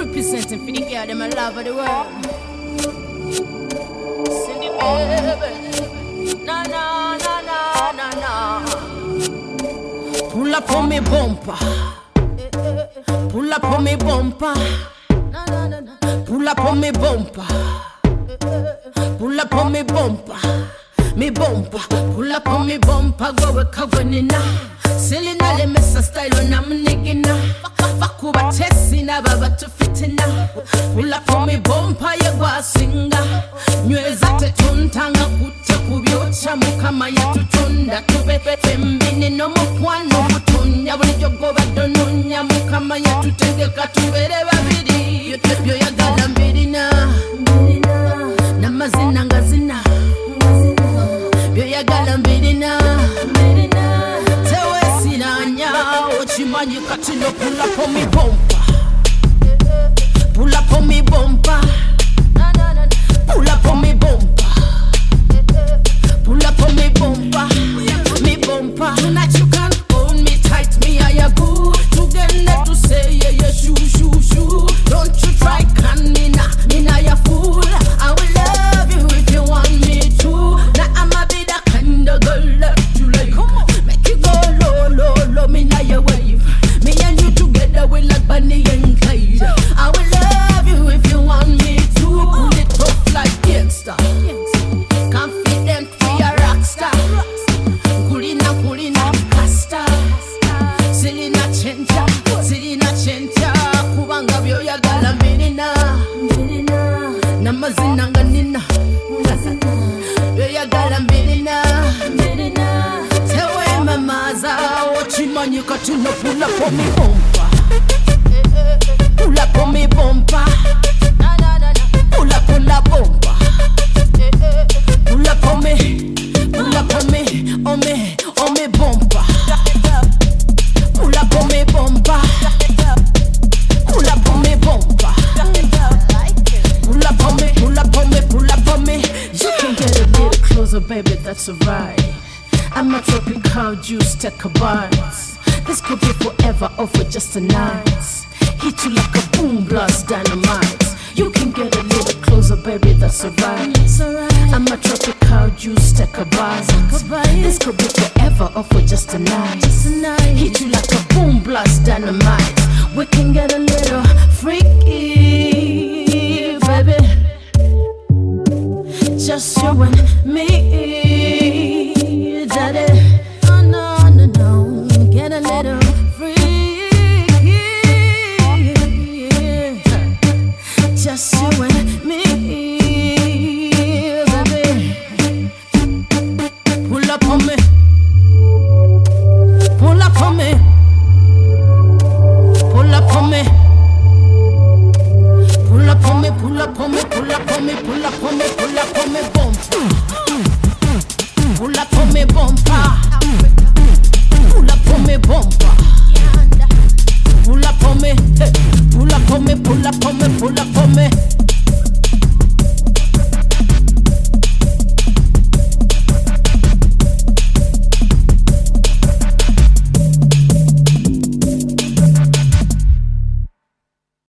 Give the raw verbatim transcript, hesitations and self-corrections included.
Representing for the girl, them a love of the world. Cindy baby, na na na na na na. Pull up on me bumper, pull up on me bumper, pull up on me bumper, pull up on me bumper, me bumper, pull up on me bumper, go we kagonina. Selena le mesa style on am nigina. Bakuba tesina baba to fitina. Pull up on me bumper ye gwa singa. Nyweza tetuntanga kutte kubyocha mukama yatutunda tubebe fembini no mukwano mutunya bulijjo goba donunya mukama yatutegeka tubere babiri byo yagala mbirina namazina ngazina byo yagala mbirina Chimanyi katino pull up on me bumper, pull up on me bumper, pull up on me bumper, pull up on me bumper, me bumper. Tonight you can hold me tight, me I a good. Together to say yeah yeah shoo shoo shoo. Don't you try can me na, me na ya fool. I will love you if you want me to. Now I'm a be that kind of girl that you like. Make you go low low low, me na ya way. Me and you together we like Bonnie and Clyde. I will love you if you want me to. Pull it tough like gangsta. Confident we a rockstar. Kulina kulina casta. Selena chencha, Selena chencha. Kubanga byo yagala mbirina. Namazina nganina. Byo yagala mbirina. Tewe mamaza. Chimanyi katino pull up on me bumper, pull up on me bumper, pull up on la bumper, pull up on me, pull up on me, on me, on me bumper, pull up on me bumper, pull up on me bumper, pull up on me, pull up on me, pull up on me. You can get a little closer, baby, that's alright. I'm a tropical juice, take a bite. This could be forever or for just a night. Hit you like a boom blast dynamite. You can get a little closer, baby, that's alright. I'm a tropical juice, take a bite. This could be forever or for just a night. Hit you like a boom blast dynamite. We can get a little